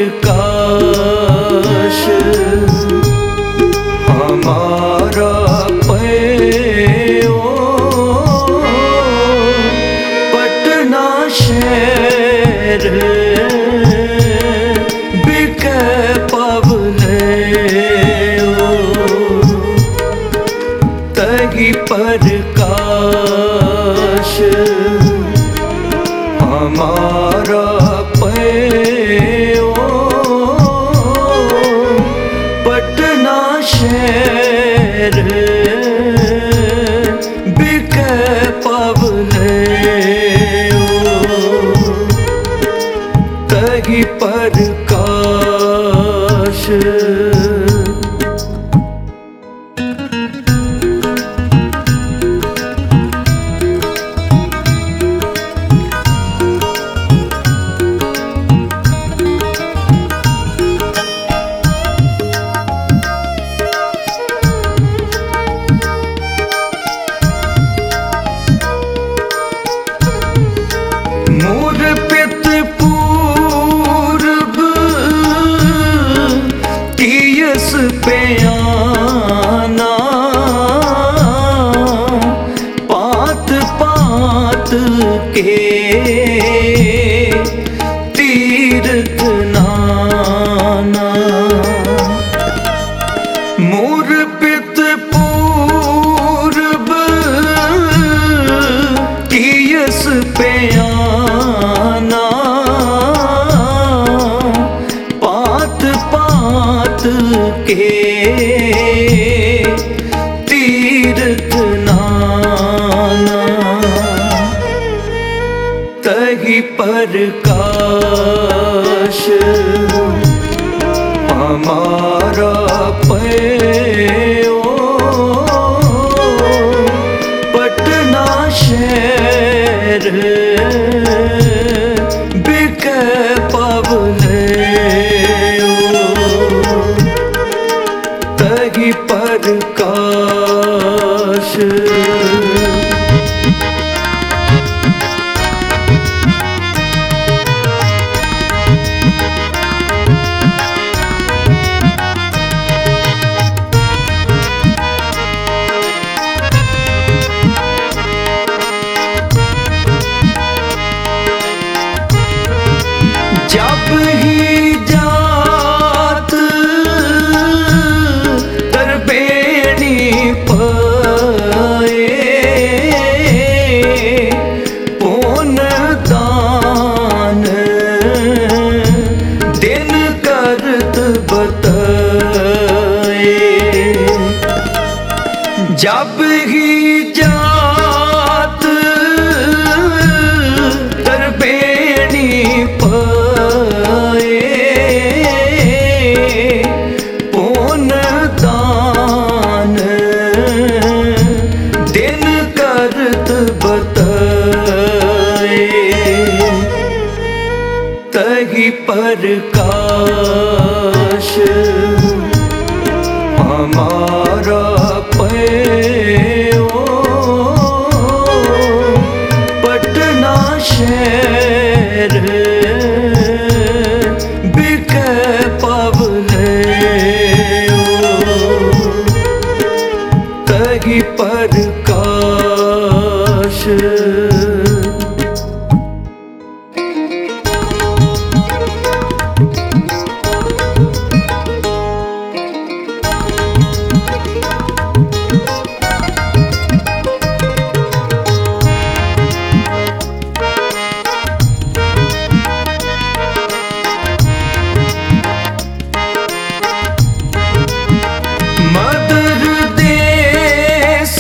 प्रकाश हमारा पयो पटना शहर बिके पवले तही प्रकाश हमारा पयो पटना शहर बिके पवले तही प्रकाश। मोर पित पूर्व तीयस पे आना पात पात के तीर्थ नाना। मोर पित पूर्व तीयस पे आना पात पात के तीर्थ नाना तही प्रकाश हमारा पयो पटना शहर बिके पवले तही प्रकाश। जब ही जात तरबेणी पाए पुन दान दिन करत बताए। जब ही जात तरबेणी पाए पुन दान दिन करत बताए तही प्रकाश हमारा पयो पटना शहर बिके पवले तही प्रकाश। मदर देश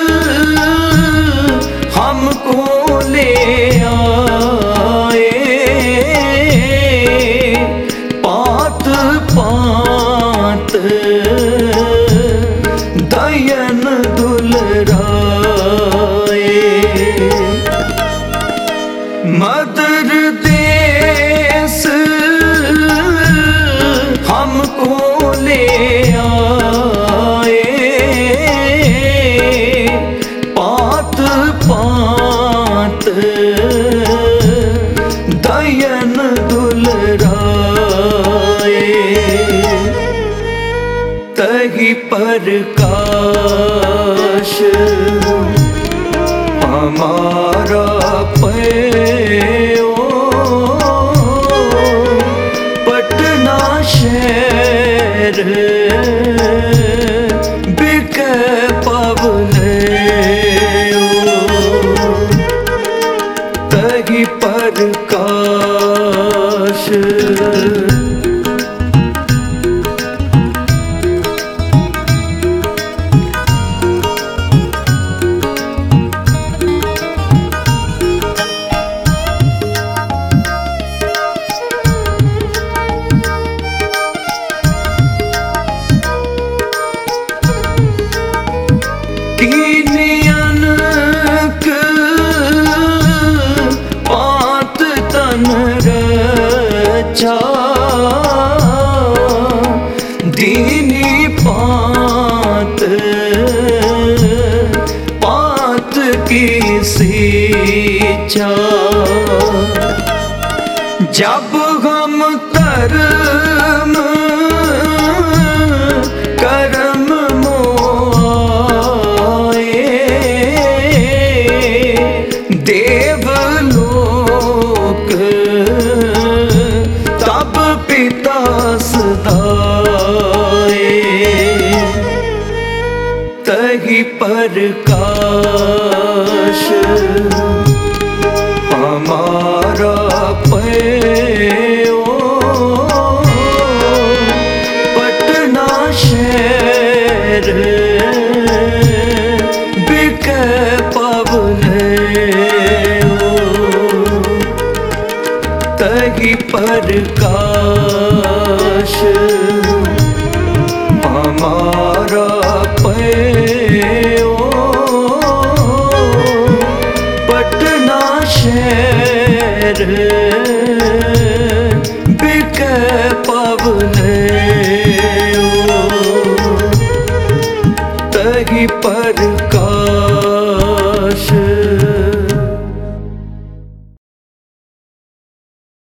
हमको ले आए पात पात दयन दुलराए। मदर देश हमको ले आए पात पात दयन दुलराए तही प्रकाश हमारा पयो पटना शहर बिके पवने तही प्रकाश। दीनी पात पात की सींचा जब हम कर्म कर्म मोए देवलोक तब पिता सदाए तही प्रकाश हमारा पयो पटना शहर बिके पवने तही प्रकाश हमारा पयो पटना शहर बिके पवने तही प्रकाश।